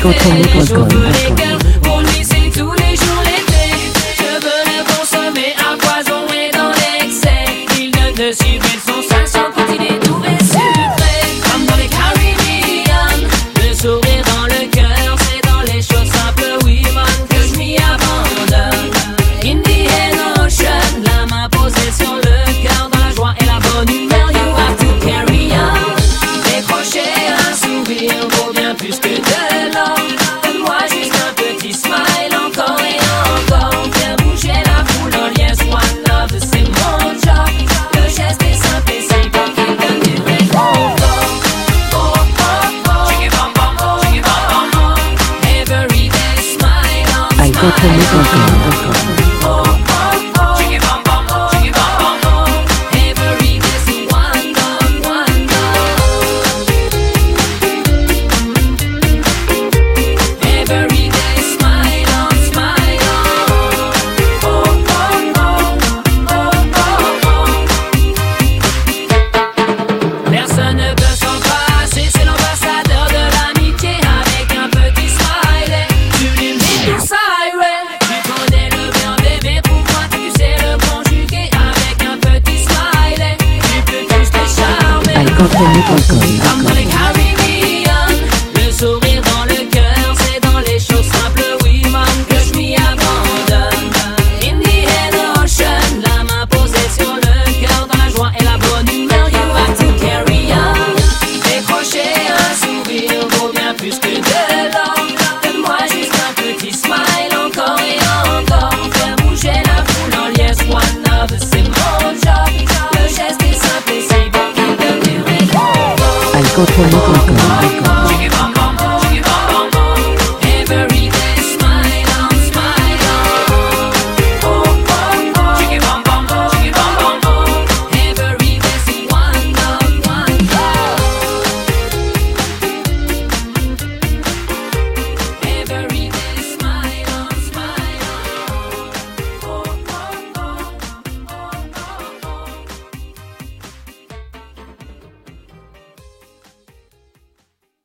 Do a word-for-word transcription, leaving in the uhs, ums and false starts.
Les cheveux, les cœurs, pour lui c'est tous les jours l'été. Je veux le consommer à poison et dans l'excès. Il donne dessus belle sensation quand il est doux et sucré. Comme dans les Caribbean, le sourire dans le cœur, c'est dans les choses simples, oui man, que je m'y abandonne. Indian Ocean, la main posée sur le cœur, dans la joie et la bonne humeur, you have to carry on. Décrocher un sourire vaut bien plus que de l'or. Donne-moi juste un petit smile, encore et encore. Faire bouger la foule en liesse, one love, c'est mon job. Le geste est simple et simple pour qu'il donne du réconfort. Oh, oh, oh, shake it, bum, bum, oh, shake it, bum, bum, oh. Every day smile on, smile on. Oh, oh, oh, shake it, bum, bum, oh, shake it, bum, bum, oh. Every day's a one love, one love. Every day smile on, smile on. Oh, oh, oh, oh, oh, oh. Personne ne peut s'en passer, c'est l'ambassadeur de l'amitié avec un petit smiley. Tu lui mets tout ça, ouais. Tu connais le bien, bébé, pour moi tu sais le conjuguer avec un petit smiley. Tu peux tous les charmer. Comme dans les Caribbean, le sourire dans le cœur, c'est dans les choses simples, oui man, que je m'y abandonne. Indian Ocean, la main posée sur le cœur, dans la joie et la bonne humeur, you have to carry on. Décrocher un sourire vaut bien plus que de l'or. Donne-moi juste un petit smile, encore et encore. Faire bouger la foule en liesse, one love, c'est mon job. Le geste est simple et simple pour qu'il donne du réconfort. Alcotronic.com. Shake it,